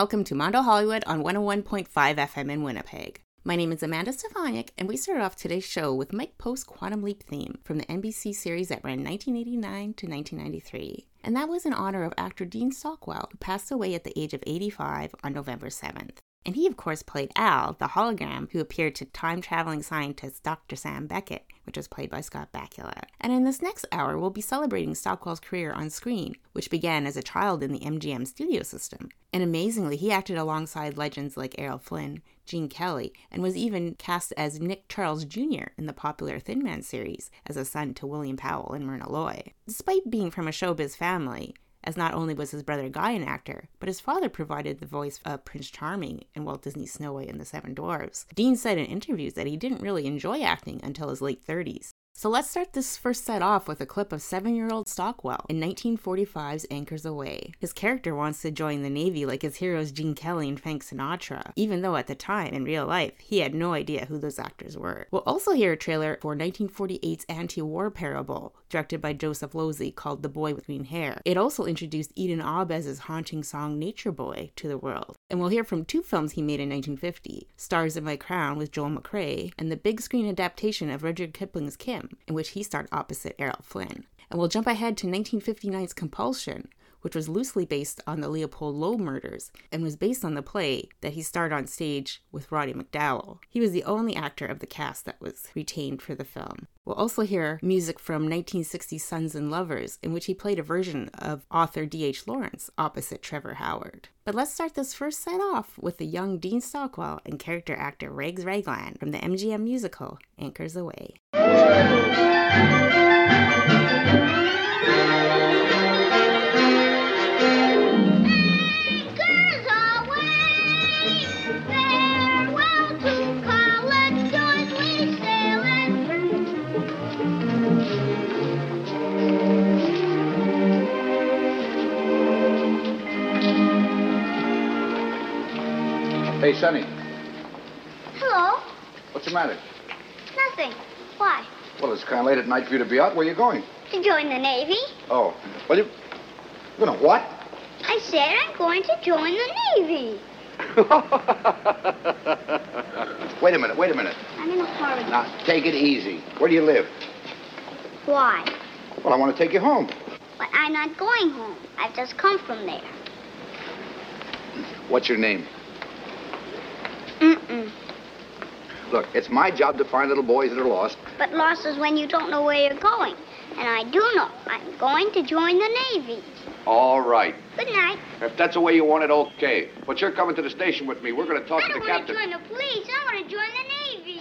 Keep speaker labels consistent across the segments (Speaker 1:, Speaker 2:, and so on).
Speaker 1: welcome to Mondo Hollywood on 101.5 FM in Winnipeg. My name is Amanda Stefaniak, and we started off today's show with Mike Post's Quantum Leap theme from the NBC series that ran 1989 to 1993. And that was in honor of actor Dean Stockwell, who passed away at the age of 85 on November 7th. And he, of course, played Al, the hologram who appeared to time-traveling scientist Dr. Sam Beckett, which was played by Scott Bakula. And in this next hour, we'll be celebrating Stockwell's career on screen, which began as a child in the MGM studio system. And amazingly, he acted alongside legends like Errol Flynn, Gene Kelly, and was even cast as Nick Charles Jr. in the popular Thin Man series as a son to William Powell and Myrna Loy. Despite being from a showbiz family, as not only was his brother Guy an actor, but his father provided the voice of Prince Charming in Walt Disney's Snow White and the Seven Dwarfs. Dean said in interviews that he didn't really enjoy acting until his late 30s. So let's start this first set off with a clip of 7-year-old Stockwell in 1945's Anchors Aweigh. His character wants to join the Navy like his heroes Gene Kelly and Frank Sinatra, even though at the time, in real life, he had no idea who those actors were. We'll also hear a trailer for 1948's anti-war parable, directed by Joseph Losey, called The Boy with Green Hair. It also introduced Eden Ahbez's haunting song Nature Boy to the world. And we'll hear from 2 films he made in 1950, Stars in My Crown with Joel McCrea, and the big screen adaptation of Rudyard Kipling's Kim, in which he starred opposite Errol Flynn. And we'll jump ahead to 1959's Compulsion, which was loosely based on the Leopold Loeb murders and was based on the play that he starred on stage with Roddy McDowall. He was the only actor of the cast that was retained for the film. We'll also hear music from 1960's Sons and Lovers, in which he played a version of author D.H. Lawrence opposite Trevor Howard. But let's start this first set off with the young Dean Stockwell and character actor Rags Raglan from the MGM musical Anchors Aweigh.
Speaker 2: Hey, Sonny.
Speaker 3: Hello.
Speaker 2: What's the matter?
Speaker 3: Nothing. Why?
Speaker 2: Well, it's kind of late at night for you to be out. Where are you going?
Speaker 3: To join the Navy.
Speaker 2: Oh. Well, you're gonna what?
Speaker 3: I said I'm going to join the Navy.
Speaker 2: Wait a minute.
Speaker 3: I'm in a hurry.
Speaker 2: Now, take it easy. Where do you live?
Speaker 3: Why?
Speaker 2: Well, I want to take you home.
Speaker 3: But I'm not going home. I've just come from there.
Speaker 2: What's your name?
Speaker 3: Mm-mm.
Speaker 2: Look, it's my job to find little boys that are lost.
Speaker 3: But lost is when you don't know where you're going. And I do know. I'm going to join the Navy.
Speaker 2: All right.
Speaker 3: Good night.
Speaker 2: If that's the way you want it, okay. But you're coming to the station with me. We're going to talk to the captain.
Speaker 3: I don't want to join the police. I want to join the Navy.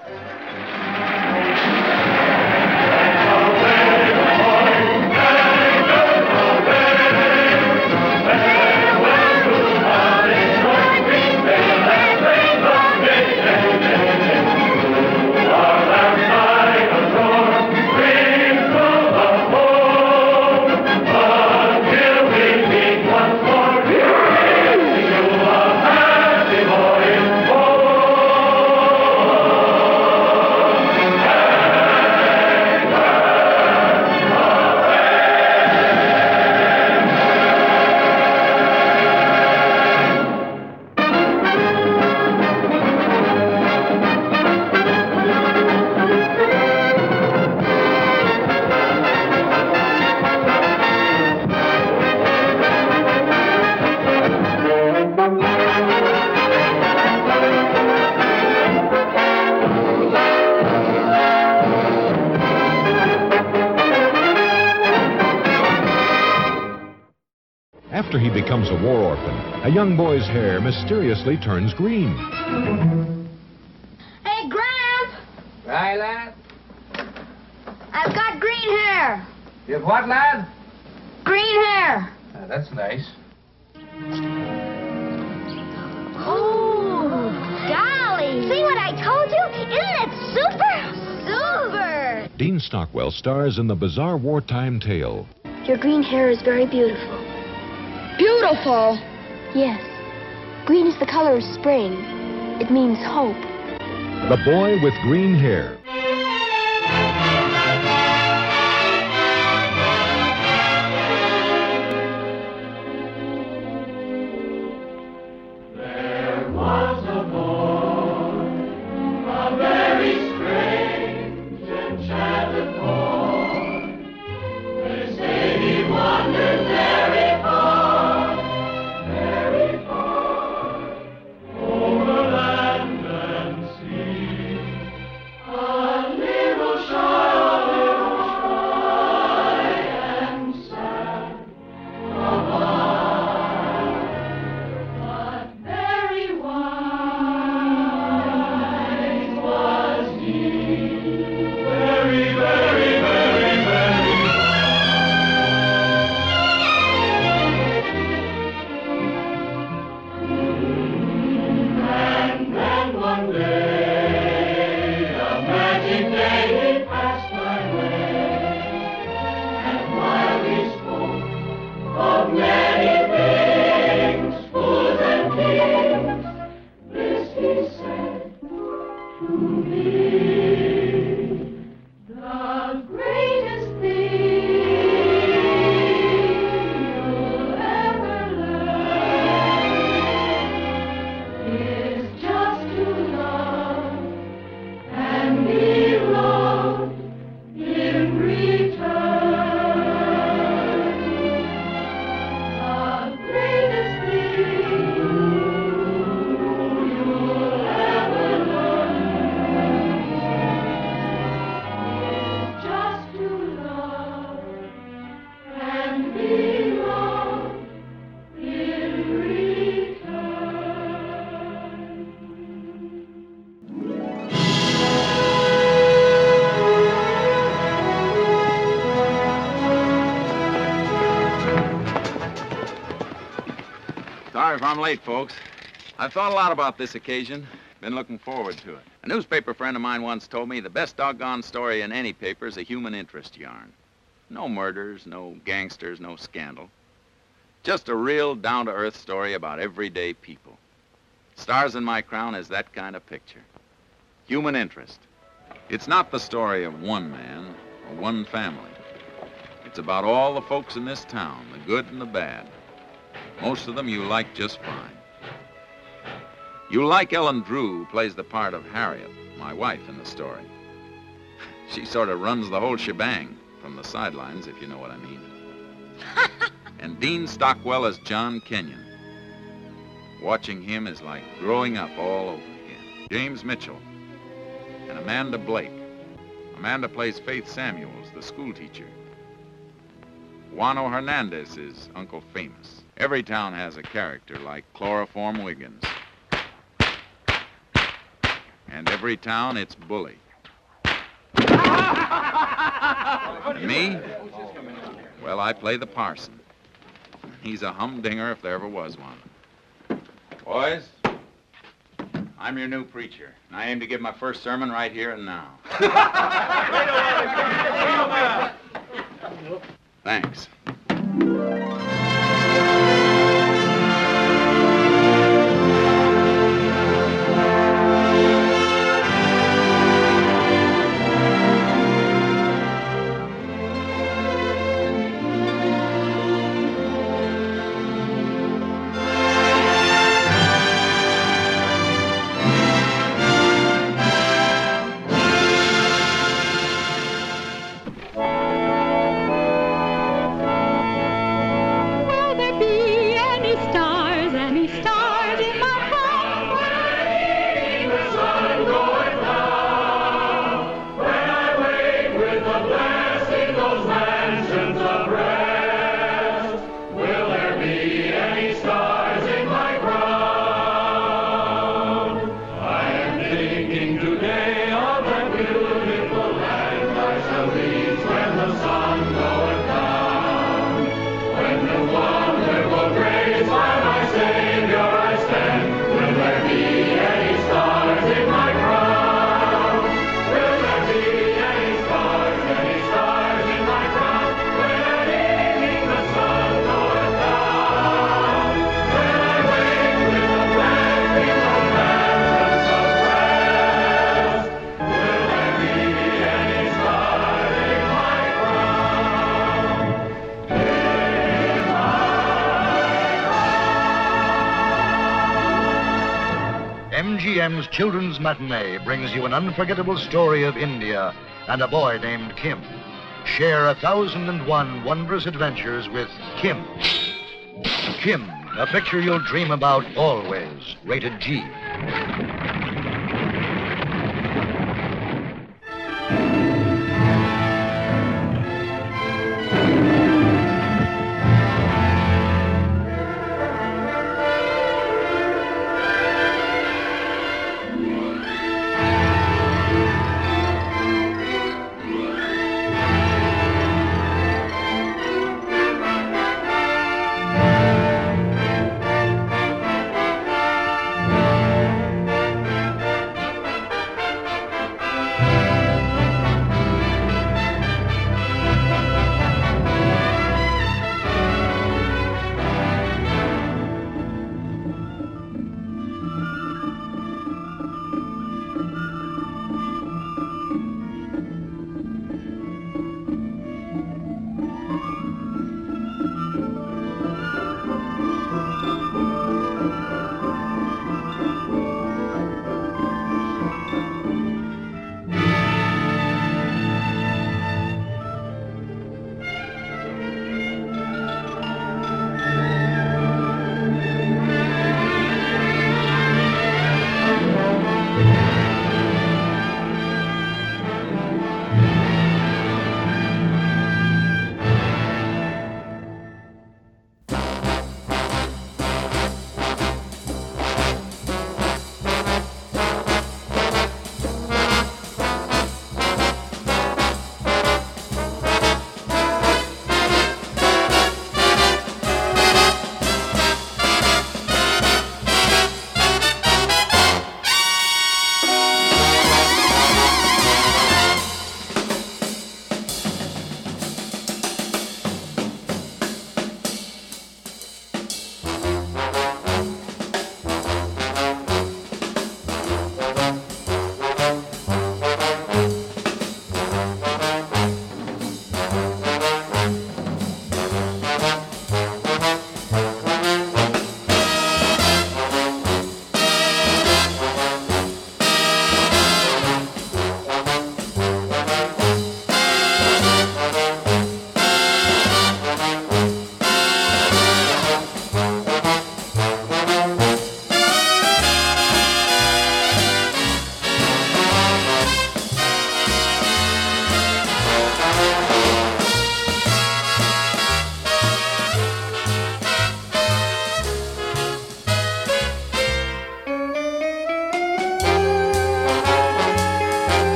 Speaker 4: After he becomes a war orphan, a young boy's hair mysteriously turns green.
Speaker 3: Hey, Gramp!
Speaker 5: Right, lad?
Speaker 3: I've got green hair.
Speaker 5: You've what, lad?
Speaker 3: Green hair.
Speaker 5: That's nice.
Speaker 3: Oh, golly. See what I told you? Isn't it super? Super.
Speaker 4: Dean Stockwell stars in the bizarre wartime tale.
Speaker 6: Your green hair is very beautiful.
Speaker 3: Beautiful.
Speaker 6: Yes. Green is the color of spring. It means hope.
Speaker 4: The Boy with Green Hair.
Speaker 7: I'm late, folks. I've thought a lot about this occasion. Been looking forward to it. A newspaper friend of mine once told me the best doggone story in any paper is a human interest yarn. No murders, no gangsters, no scandal. Just a real down-to-earth story about everyday people. Stars in My Crown is that kind of picture. Human interest. It's not the story of one man or one family. It's about all the folks in this town, the good and the bad. Most of them you like just fine. You like Ellen Drew, who plays the part of Harriet, my wife in the story. She sort of runs the whole shebang from the sidelines, if you know what I mean. And Dean Stockwell as John Kenyon. Watching him is like growing up all over again. James Mitchell and Amanda Blake. Amanda plays Faith Samuels, the school teacher. Juano Hernandez is Uncle Famous. Every town has a character like Chloroform Wiggins. And every town, it's Bully. And me? Well, I play the parson. He's a humdinger if there ever was one. Boys, I'm your new preacher, and I aim to give my first sermon right here and now. Thanks.
Speaker 8: MGM's Children's Matinee brings you an unforgettable story of India and a boy named Kim. Share 1,001 wondrous adventures with Kim. Kim, a picture you'll dream about always. Rated G.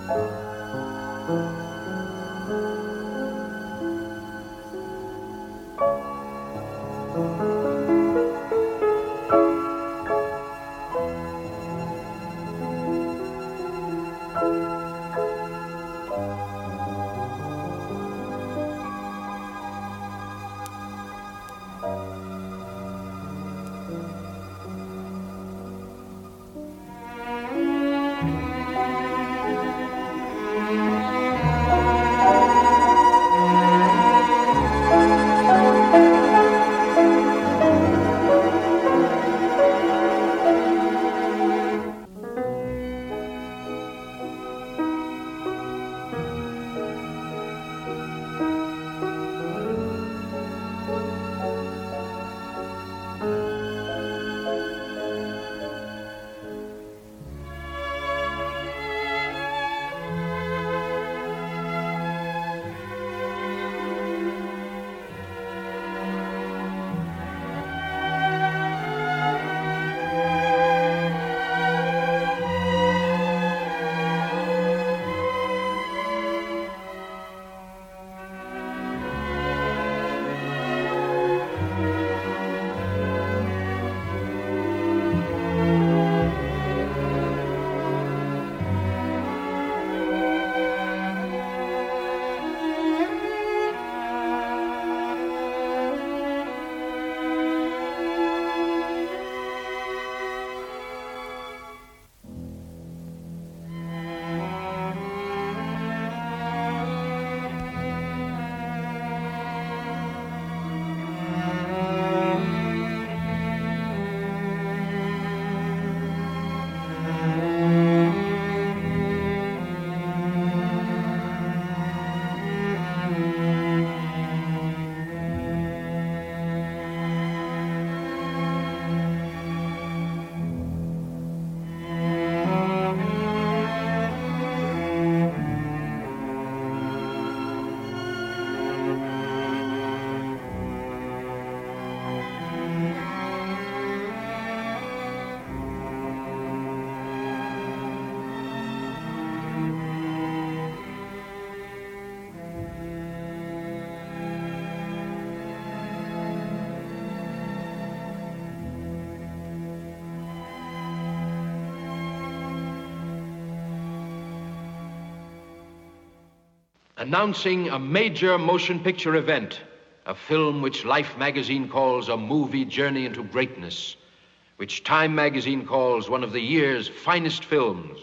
Speaker 9: Announcing a major motion picture event, a film which Life magazine calls a movie journey into greatness, which Time magazine calls one of the year's finest films.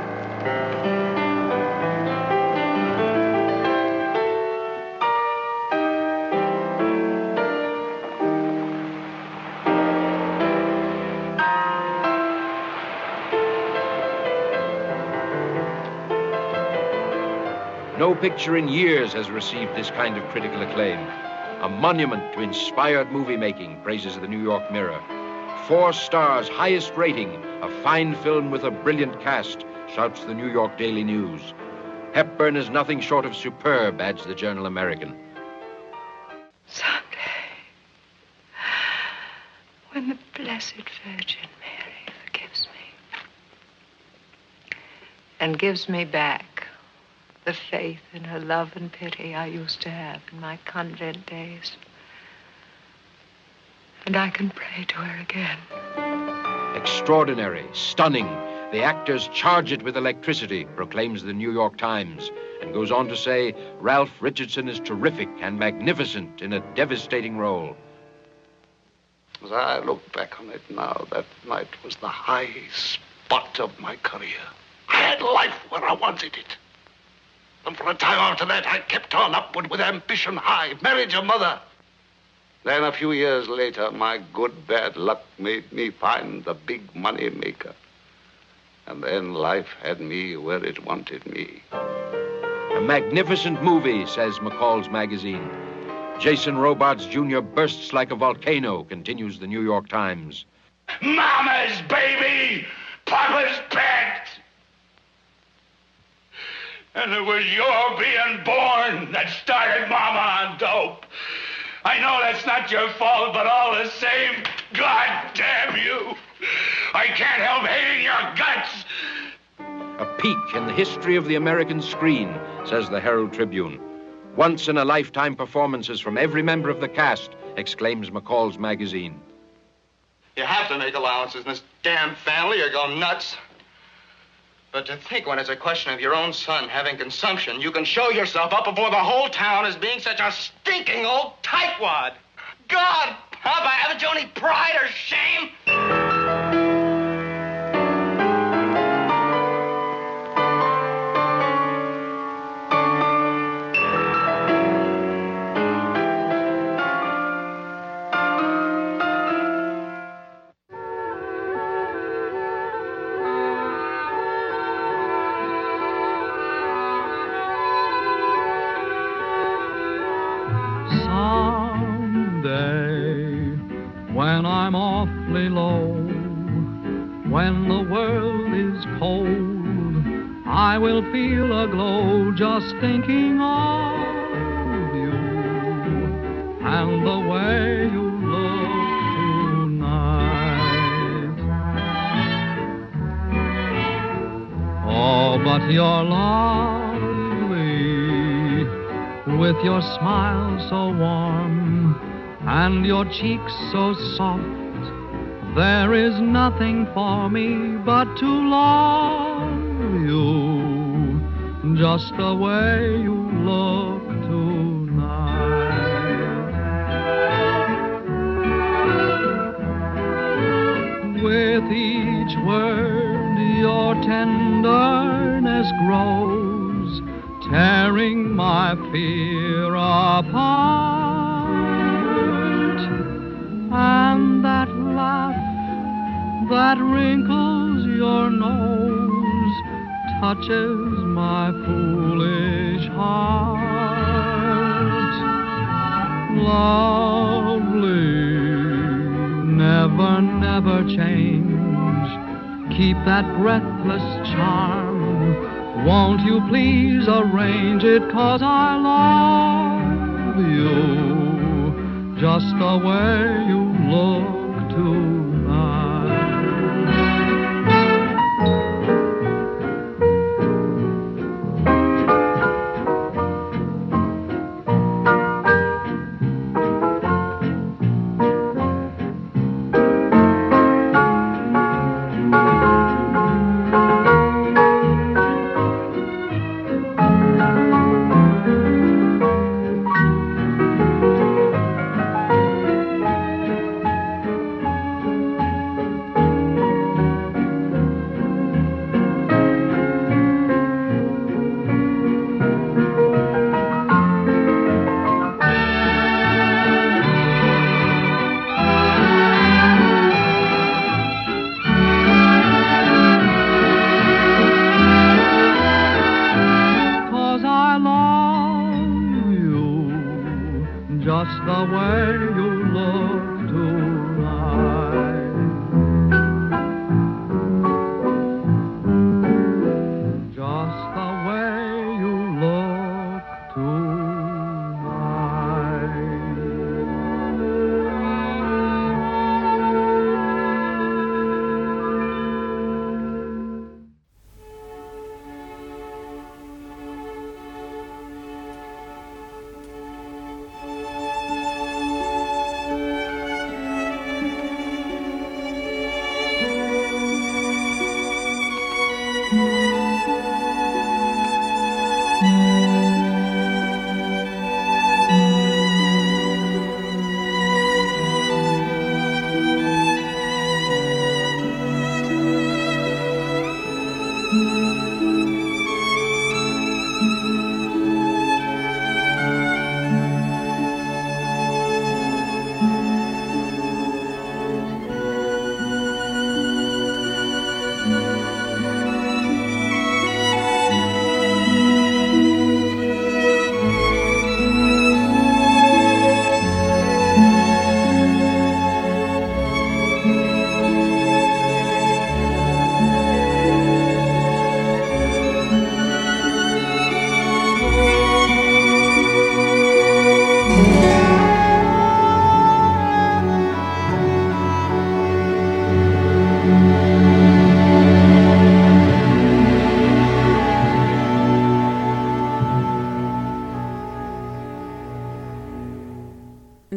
Speaker 9: No picture in years has received this kind of critical acclaim. A monument to inspired movie making, praises the New York Mirror. 4 stars, highest rating, a fine film with a brilliant cast, shouts the New York Daily News. Hepburn is nothing short of superb, adds the Journal American.
Speaker 10: Someday, when the Blessed Virgin Mary forgives me and gives me back the faith in her love and pity I used to have in my convent days, and I can pray to her again.
Speaker 9: Extraordinary, stunning. The actors charge it with electricity, proclaims the New York Times, and goes on to say Ralph Richardson is terrific and magnificent in a devastating role.
Speaker 11: As I look back on it now, that night was the high spot of my career. I had life where I wanted it. And for a time after that, I kept on upward with ambition high, married your mother. Then a few years later, my good bad luck made me find the big money maker. And then life had me where it wanted me.
Speaker 9: A magnificent movie, says McCall's magazine. Jason Robards Jr. bursts like a volcano, continues the New York Times.
Speaker 11: Mama's baby, Papa's pet. And it was your being born that started Mama on dope. I know that's not your fault, but all the same, God damn you. I can't help hating your guts.
Speaker 9: a peak in the history of the American screen, says the Herald Tribune. Once-in-a-lifetime performances from every member of the cast, exclaims McCall's magazine.
Speaker 12: You have to make allowances in this damn family or go nuts. But to think when it's a question of your own son having consumption, you can show yourself up before the whole town as being such a stinking old tightwad. God, Papa, haven't you any pride or shame?
Speaker 13: When I'm awfully low, when the world is cold, I will feel a glow just thinking of you and the way you look tonight. Oh, but you're lovely, with your smile so warm and your cheeks so soft. There is nothing for me but to love you just the way you look tonight. With each word your tenderness grows, tearing my fear apart. And that laugh that wrinkles your nose touches my foolish heart. Lovely, never, never change. Keep that breathless charm. Won't you please arrange it, 'cause I love you just the way you look tonight.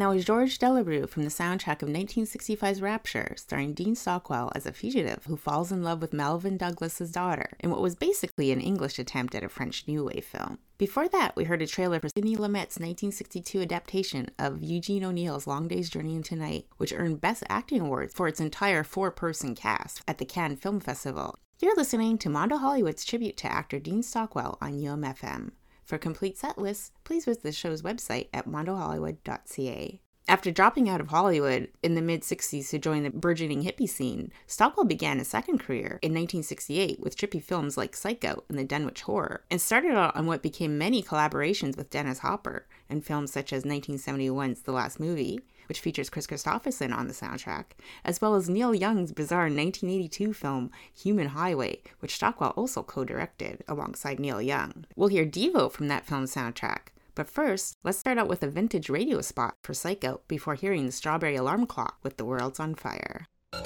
Speaker 1: that was George Delarue from the soundtrack of 1965's Rapture, starring Dean Stockwell as a fugitive who falls in love with Melvyn Douglas's daughter in what was basically an English attempt at a French New Wave film. Before that, we heard a trailer for Sidney Lumet's 1962 adaptation of Eugene O'Neill's Long Day's Journey into Night, which earned Best Acting Awards for its entire 4-person cast at the Cannes Film Festival. You're listening to Mondo Hollywood's tribute to actor Dean Stockwell on UMFM. For complete set lists, please visit the show's website at mondohollywood.ca. After dropping out of Hollywood in the mid-60s to join the burgeoning hippie scene, Stockwell began a second career in 1968 with trippy films like Psych Out and The Dunwich Horror, and started out on what became many collaborations with Dennis Hopper in films such as 1971's The Last Movie, which features Chris Christopherson on the soundtrack, as well as Neil Young's bizarre 1982 film Human Highway, which Stockwell also co-directed alongside Neil Young. We'll hear Devo from that film's soundtrack. But first, let's start out with a vintage radio spot for Psych Out before hearing the Strawberry Alarm Clock with The World's on Fire.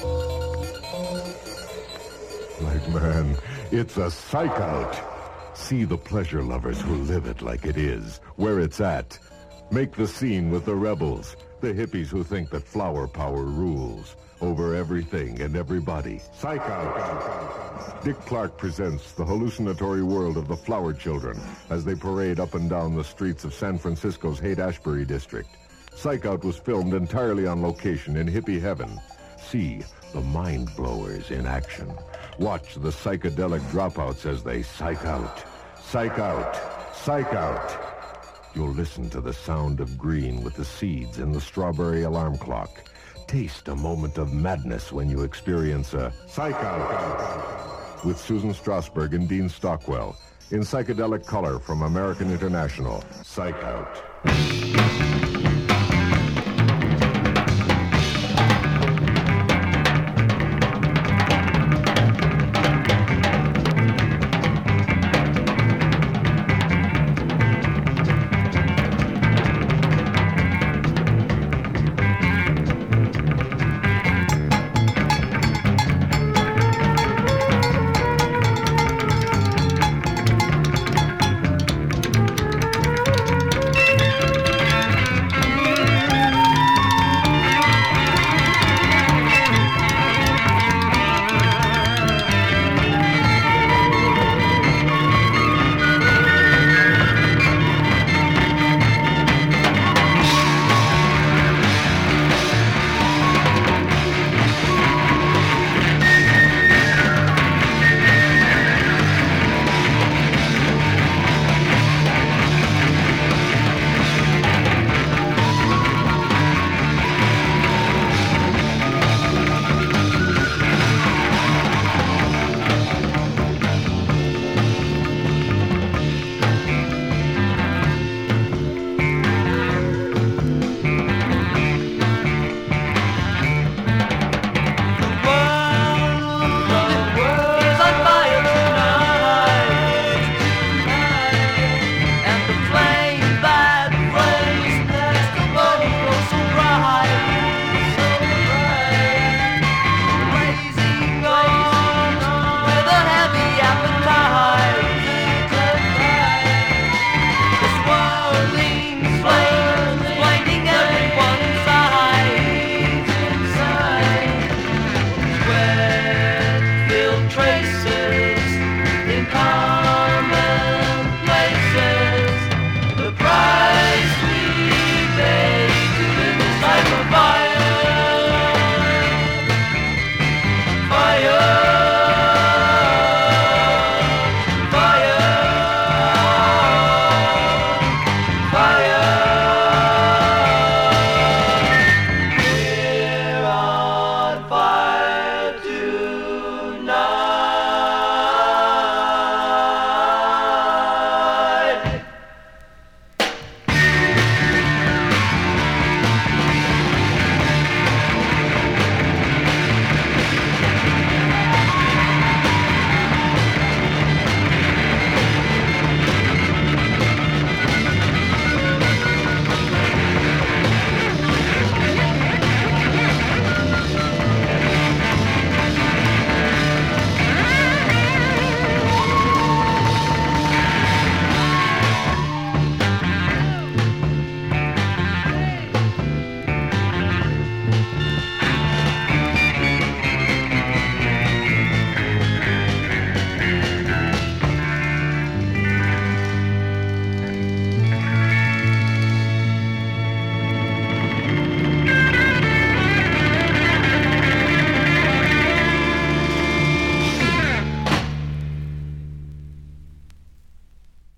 Speaker 14: Like man, it's a Psych Out. See the pleasure lovers who live it like it is, where it's at. Make the scene with the rebels, the hippies who think that flower power rules over everything and everybody. Psych Out. Dick Clark presents the hallucinatory world of the flower children as they parade up and down the streets of San Francisco's Haight-Ashbury district. Psych Out was filmed entirely on location in hippie heaven. See the mind blowers in action. Watch the psychedelic dropouts as they psych out. Psych out. Psych out. You'll listen to the sound of green with the seeds in the Strawberry Alarm Clock. Taste a moment of madness when you experience a Psych Out with Susan Strasberg and Dean Stockwell in psychedelic color from American International. Psych Out.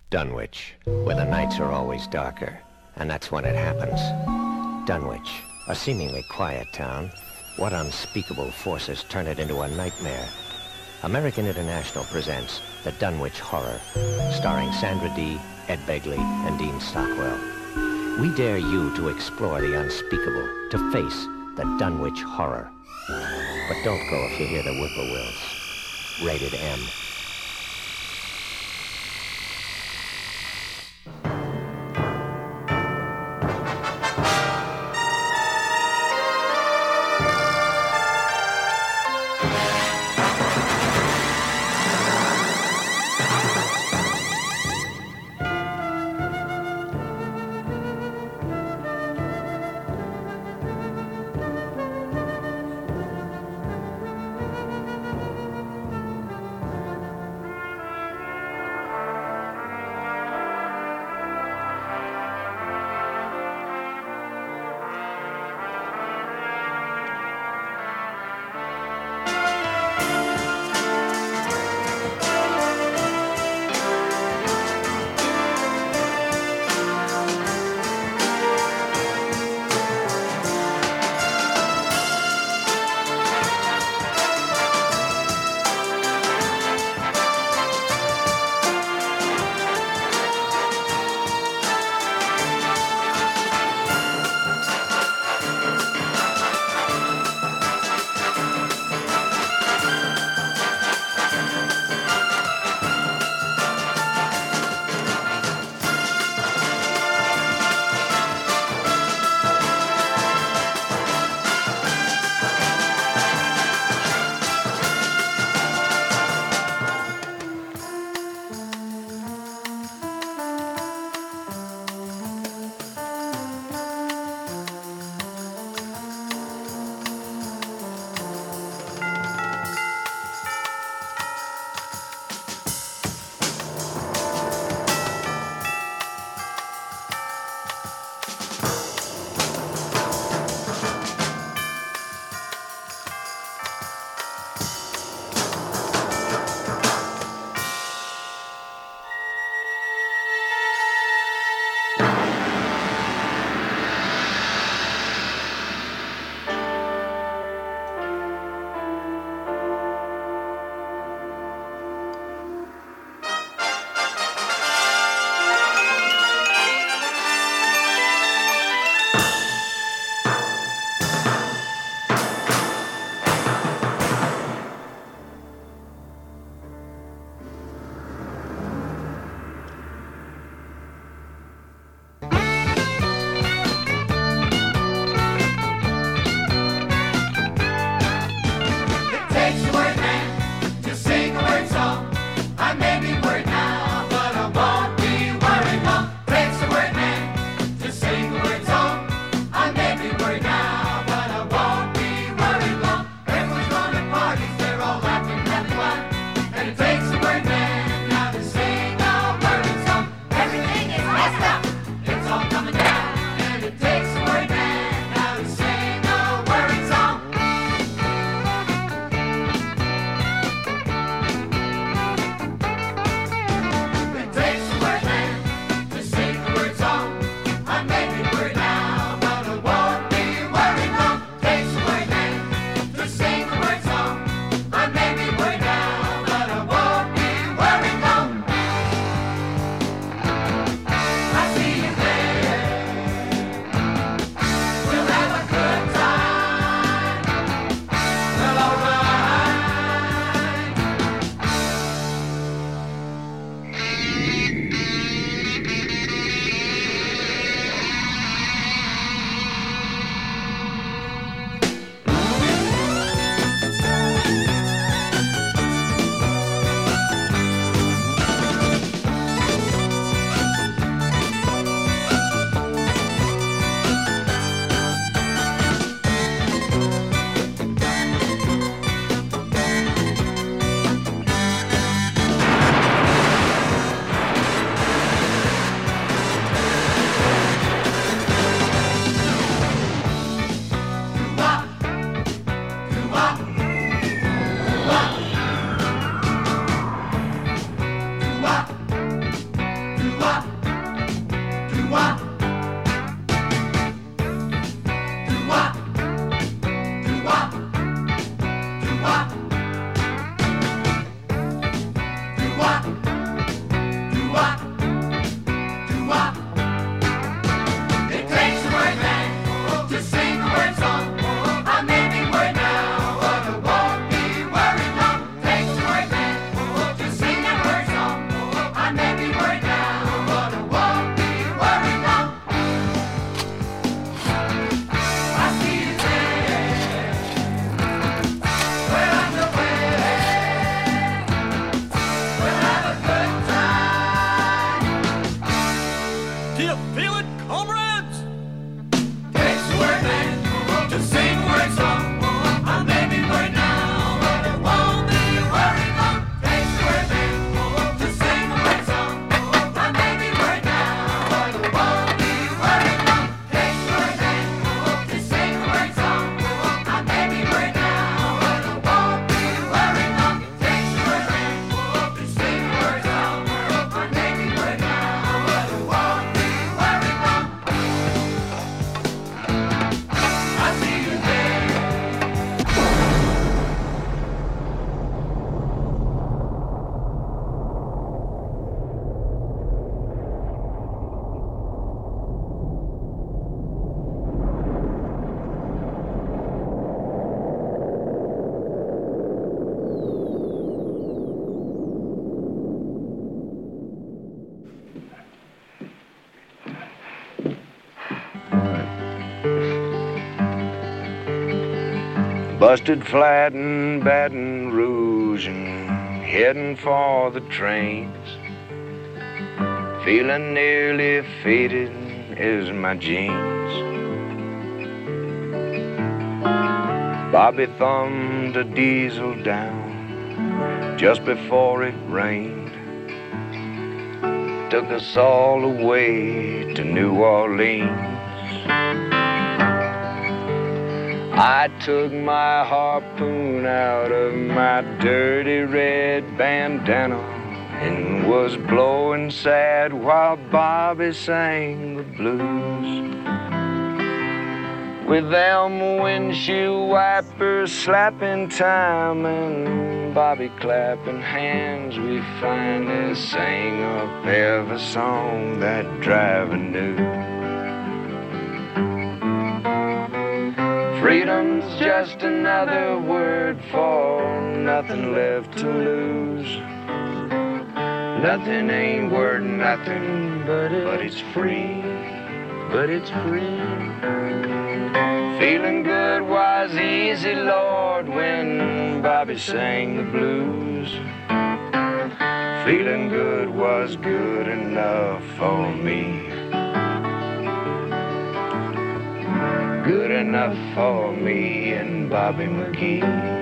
Speaker 15: Dunwich, where the nights are always darker, and that's when it happens. Dunwich, a seemingly quiet town. What unspeakable forces turn it into a nightmare? American International presents The Dunwich Horror, starring Sandra Dee, Ed Begley, and Dean Stockwell. We dare you to explore the unspeakable, to face the Dunwich Horror. But don't go if you hear the whippoorwills. Rated M.
Speaker 16: Busted flat in Baton Rouge and heading for the trains. Feeling nearly faded as my jeans. Bobby thumbed a diesel down just before it rained. Took us all away to New Orleans. I took my harpoon out of my dirty red bandana and was blowing sad while Bobby sang the blues. With them windshield wipers slapping time and Bobby clapping hands, we finally sang up every song that driver knew. Freedom's just another word for nothing left to lose. Nothing ain't worth nothing, but it's free, but it's free. Feeling good was easy, Lord, when Bobby sang the blues. Feeling good was good enough for me. Good enough for me and Bobby McGee.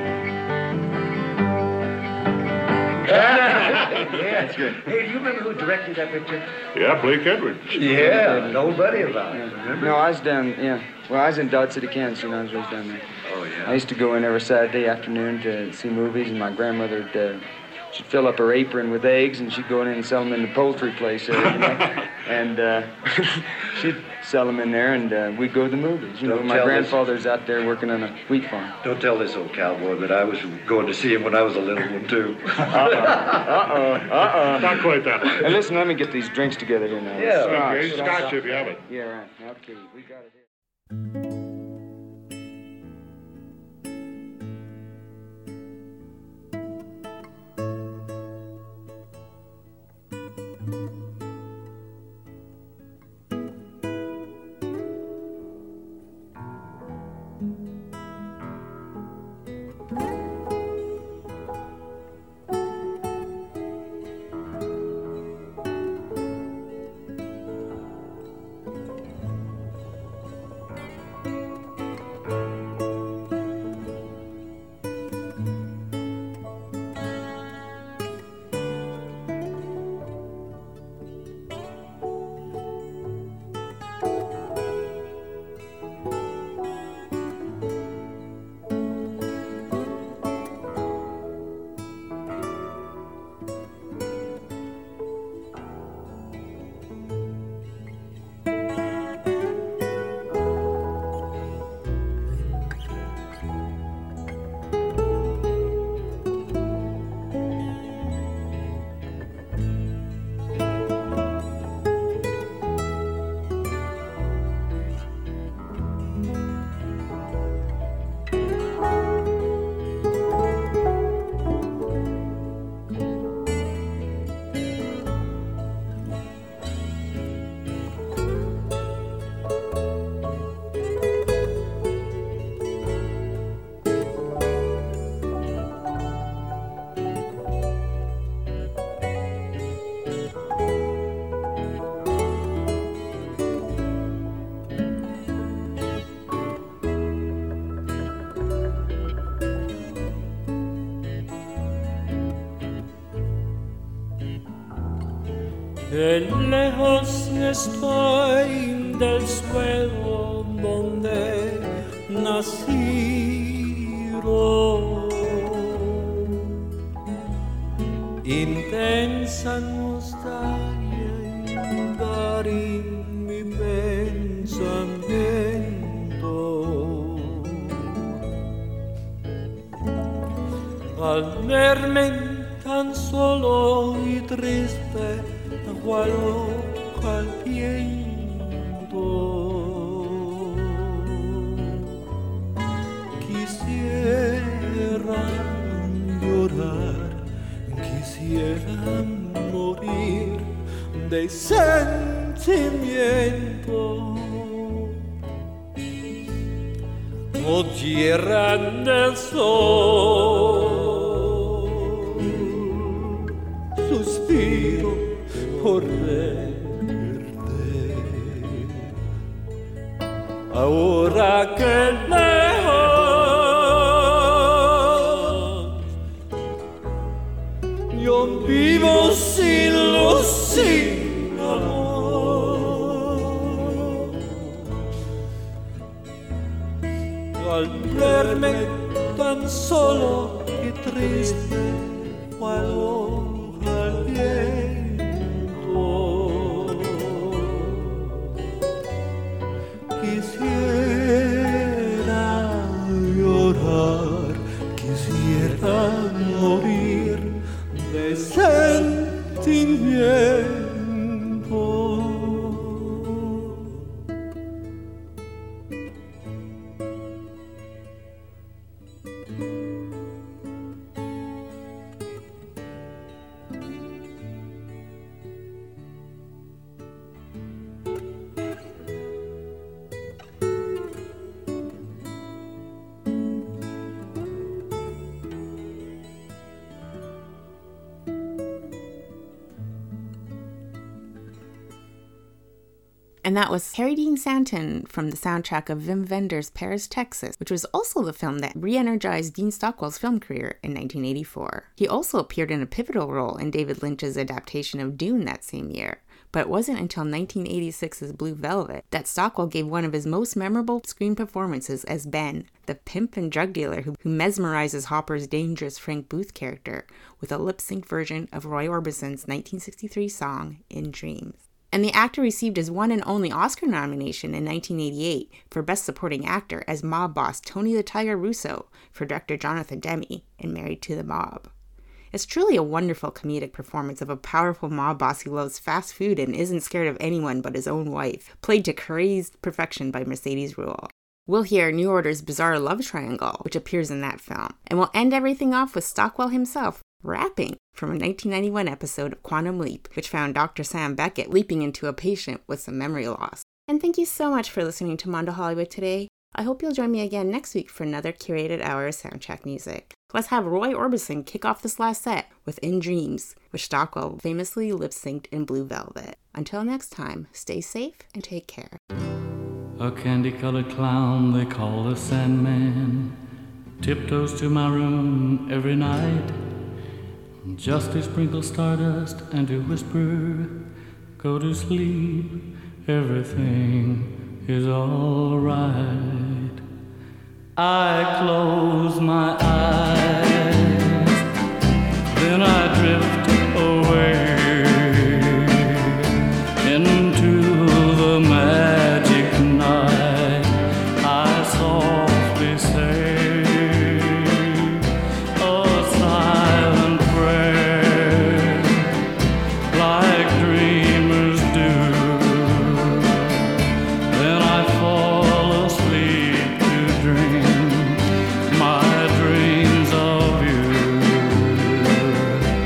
Speaker 17: Yeah, that's good. Hey, do you remember who directed that picture?
Speaker 18: Yeah, Blake Edwards.
Speaker 17: Yeah, an old buddy of ours. Remember?
Speaker 19: No, I was down, well, I was in Dodge City, Kansas, I was raised down there.
Speaker 17: Oh, yeah.
Speaker 19: I used to go in every Saturday afternoon to see movies, and my grandmother she'd fill up her apron with eggs, and she'd go in and sell them in the poultry place there, you know? And she'd sell them in there, and we'd go to the movies. You know, my grandfather's out there working on a wheat farm.
Speaker 17: Don't tell this old cowboy, but I was going to see him when I was a little one, too.
Speaker 18: Not quite that way.
Speaker 19: Hey, listen, let me get these drinks together here now.
Speaker 18: Yeah. Okay, scotch if you have it.
Speaker 19: Yeah, right. Okay, we got it here.
Speaker 20: Que lejos estoy del suelo donde nací. Intensa nostalgia inundar mi pensamiento. Al verme tan solo y triste, cual hoja al viento, quisiera llorar, quisiera morir de sentimiento. odieran del sol. Suspiro por verte, ahora que lejos yo vivo sin luz, sin amor. Al verme tan solo y triste, cual hoja al viento, quisiera llorar, quisiera morir de sentimiento.
Speaker 1: And that was Harry Dean Stanton from the soundtrack of Wim Wenders' Paris, Texas, which was also the film that re-energized Dean Stockwell's film career in 1984. He also appeared in a pivotal role in David Lynch's adaptation of Dune that same year. But it wasn't until 1986's Blue Velvet that Stockwell gave one of his most memorable screen performances as Ben, the pimp and drug dealer who mesmerizes Hopper's dangerous Frank Booth character with a lip-sync version of Roy Orbison's 1963 song, In Dreams. And the actor received his one and only Oscar nomination in 1988 for Best Supporting Actor as mob boss Tony the Tiger Russo for director Jonathan Demme in Married to the Mob. It's truly a wonderful comedic performance of a powerful mob boss who loves fast food and isn't scared of anyone but his own wife, played to crazed perfection by Mercedes Ruehl. We'll hear New Order's bizarre love triangle, which appears in that film. And we'll end everything off with Stockwell himself rapping from a 1991 episode of Quantum Leap, which found Dr. Sam Beckett leaping into a patient with some memory loss. And thank you so much for listening to Mondo Hollywood today. I hope you'll join me again next week for another curated hour of soundtrack music. Let's have Roy Orbison kick off this last set with In Dreams, which Stockwell famously lip-synced in Blue Velvet. Until next time, stay safe and take care.
Speaker 20: A candy-colored clown they call the Sandman tiptoes to my room every night, just to sprinkle stardust and to whisper, go to sleep, everything is all right. I close my eyes, then I drift away into the magic night. I softly say a silent prayer, like dreamers do. Then I fall asleep to dream my dreams of you.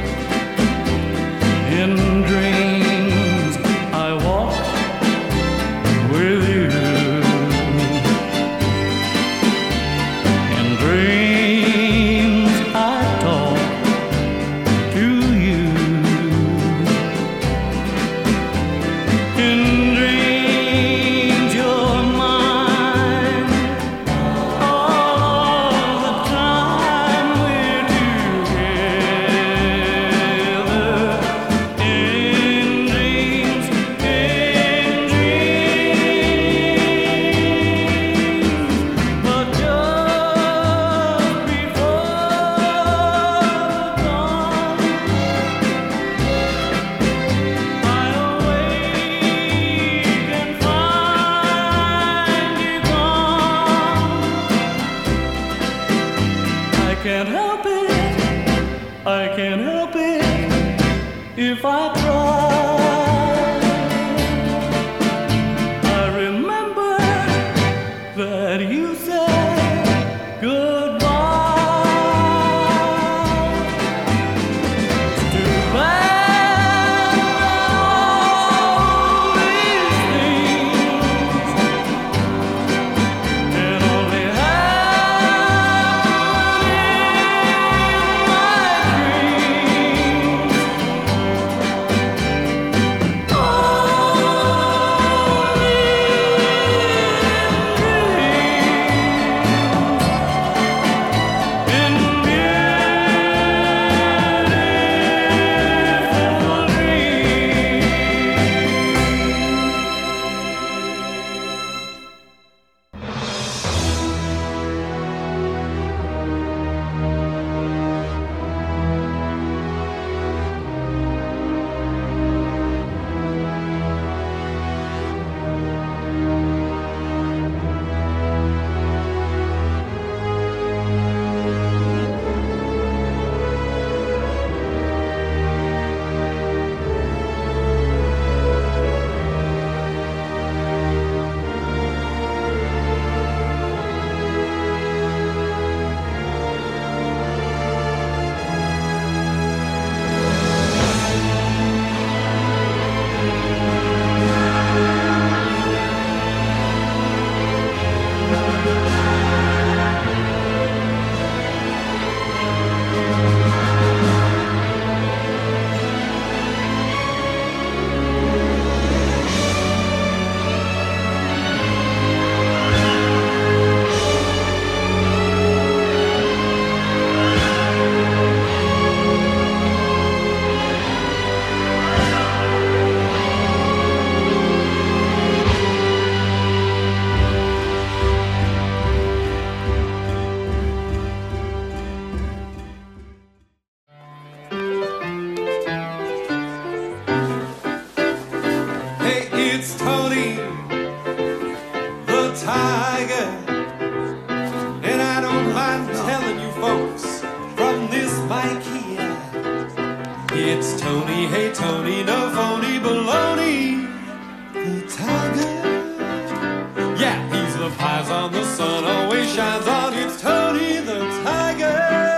Speaker 21: town, the sun always shines on. It's Tony the Tiger.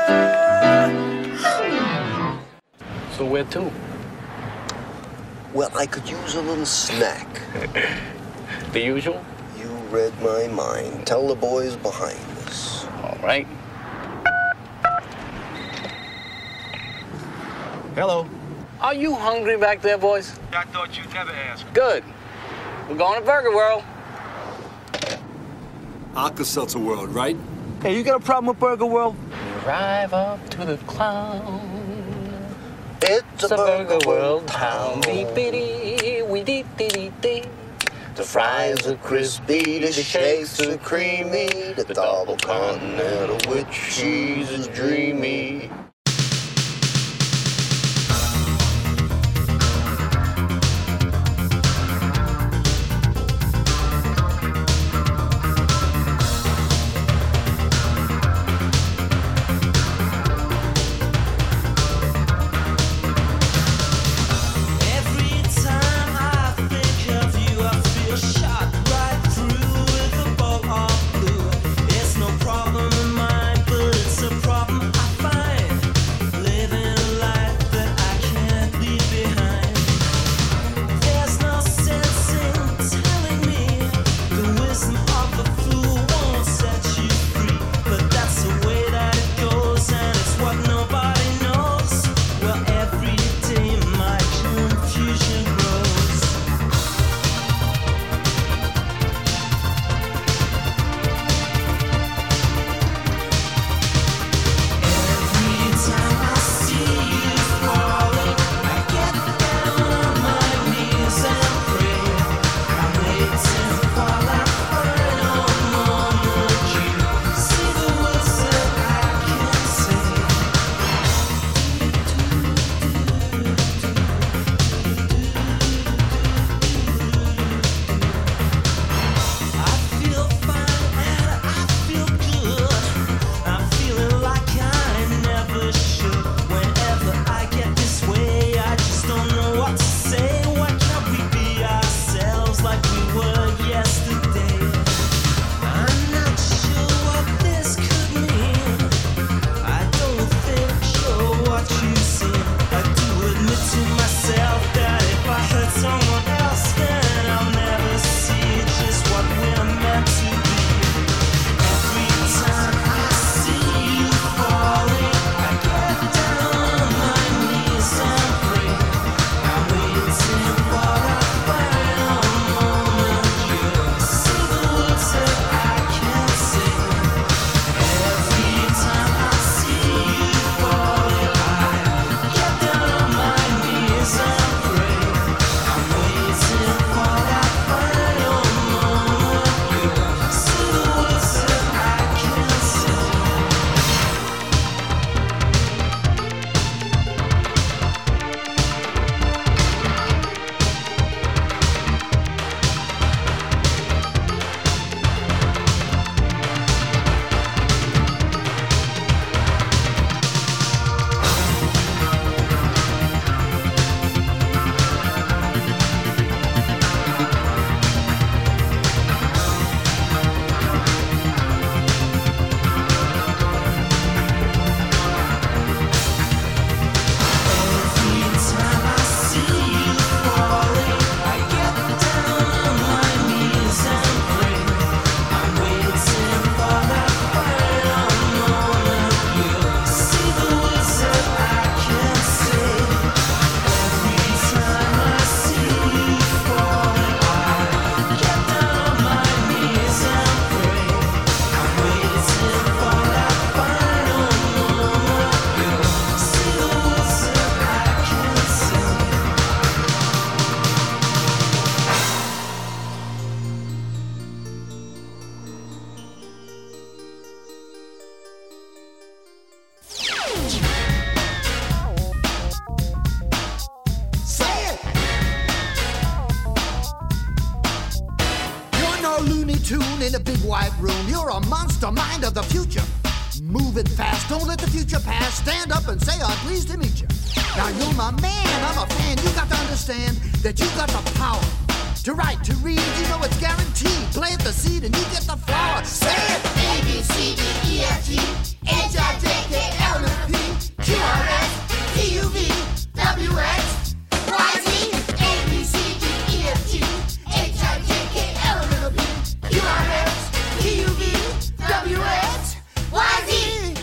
Speaker 22: So where to?
Speaker 23: Well, I could use a little snack.
Speaker 22: The usual?
Speaker 23: You read my mind. Tell the boys behind us.
Speaker 22: All right.
Speaker 23: Hello.
Speaker 22: Are you hungry back there, boys?
Speaker 23: I thought you'd never ask.
Speaker 22: Good. We're going to Burger World.
Speaker 23: Alka-Seltzer World, right?
Speaker 22: Hey, you got a problem with Burger World? Drive up to the clown.
Speaker 23: It's a
Speaker 22: Burger World town. Dee-dee-dee, wee dee-dee-dee-dee.
Speaker 23: The fries are crispy, the shakes are creamy, the double continental with cheese is dreamy.
Speaker 21: Problem in mind, but it's a problem I find.
Speaker 24: tune in a big white room. You're a monster mind of the future. Moving fast, don't let the future pass. Stand up and say, I'm pleased to meet you. Now you're my man, I'm a fan. You got to understand that you got the power. To write, to read, you know it's guaranteed. Plant the seed and you get the flower. Say it! A, B, C, D, E, F, G, H, I, J, K, L, M, P, Q, R, S, T, U, V, W, X, Y, Z. A, B, C, D, E, F, G, H, I, J, K, L, M, P, Q, R, S, T, U, V, W, X, Y, Z.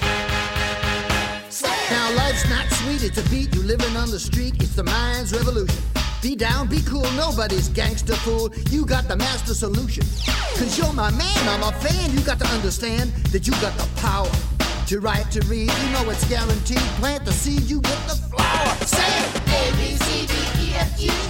Speaker 24: Now life's not sweet, it's a beat. You living on the street, it's the mind's revolution. Be down, be cool, nobody's gangster fool. You got the master solution. Cause you're my man, I'm a fan. You got to understand that you got the power. To write, to read, you know it's guaranteed. Plant the seed, you get the flower. Say it! A, B, C, D, E, F, G,